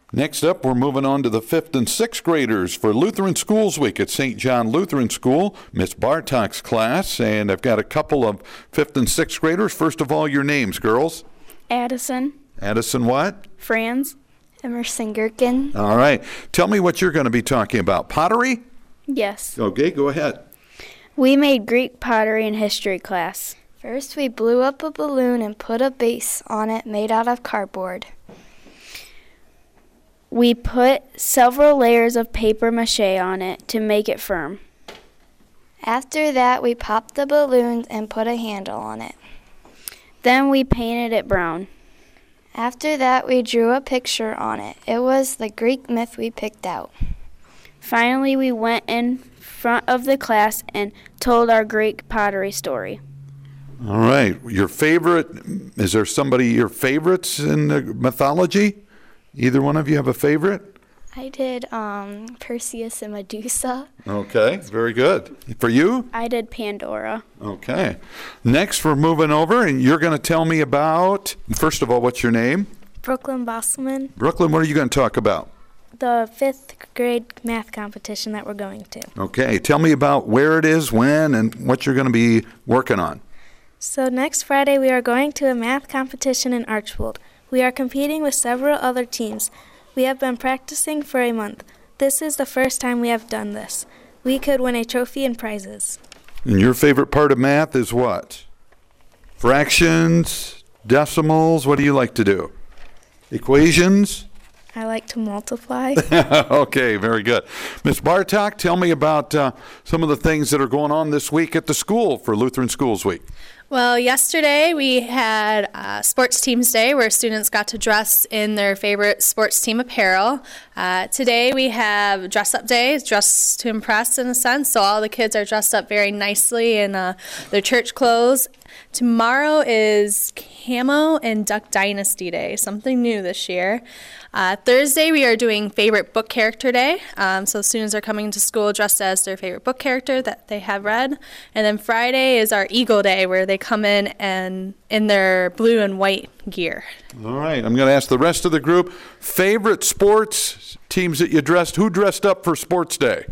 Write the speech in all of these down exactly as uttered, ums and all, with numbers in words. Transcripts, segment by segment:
Next up, we're moving on to the fifth and sixth graders for Lutheran Schools Week at Saint John Lutheran School, Miss Bartok's class. And I've got a couple of fifth and sixth graders. First of all, your names, girls. Addison. Addison what? Franz. Emerson Gherkin. All right. Tell me what you're going to be talking about. Pottery? Yes. Okay, go ahead. We made Greek pottery in history class. First, we blew up a balloon and put a base on it made out of cardboard. We put several layers of paper mache on it to make it firm. After that, we popped the balloons and put a handle on it. Then we painted it brown. After that, we drew a picture on it. It was the Greek myth we picked out. Finally, we went in front of the class and told our Greek pottery story. All right. Your favorite, is there somebody, your favorites in the mythology? Either one of you have a favorite? I did um, Perseus and Medusa. Okay, very good. For you? I did Pandora. Okay. Next, we're moving over, and you're going to tell me about, first of all, what's your name? Brooklyn Bosselman. Brooklyn, what are you going to talk about? The fifth grade math competition that we're going to. Okay, tell me about where it is, when, and what you're going to be working on. So next Friday we are going to a math competition in Archbold. We are competing with several other teams. We have been practicing for a month. This is the first time we have done this. We could win a trophy and prizes. And your favorite part of math is what? Fractions, decimals, what do you like to do? Equations? I like to multiply. Okay, very good. Miss Bartok, tell me about uh, some of the things that are going on this week at the school for Lutheran Schools Week. Well, yesterday we had uh, Sports Teams Day where students got to dress in their favorite sports team apparel. Uh, today we have Dress Up Day, dress to impress in a sense, so all the kids are dressed up very nicely in uh, their church clothes. Tomorrow is Camo and Duck Dynasty Day, something new this year. Uh, Thursday we are doing Favorite Book Character Day, um, so students are coming to school dressed as their favorite book character that they have read. And then Friday is our Eagle Day where they come in and in their blue and white gear. All right, I'm going to ask the rest of the group, favorite sports teams that you dressed, who dressed up for Sports Day?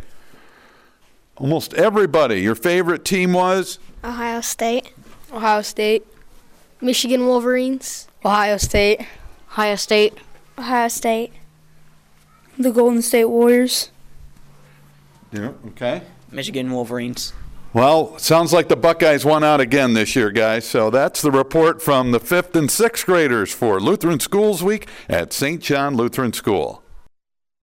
Almost everybody. Your favorite team was? Ohio State. Ohio State. Michigan Wolverines. Ohio State. Ohio State. Ohio State. The Golden State Warriors. Yeah, okay. Michigan Wolverines. Well, sounds like the Buckeyes won out again this year, guys. So that's the report from the fifth and sixth graders for Lutheran Schools Week at Saint John Lutheran School.